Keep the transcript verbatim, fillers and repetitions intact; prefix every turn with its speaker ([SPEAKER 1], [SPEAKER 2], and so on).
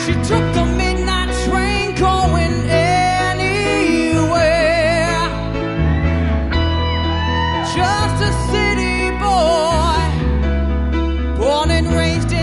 [SPEAKER 1] She took the midnight train going anywhere. Just a city boy, born and raised in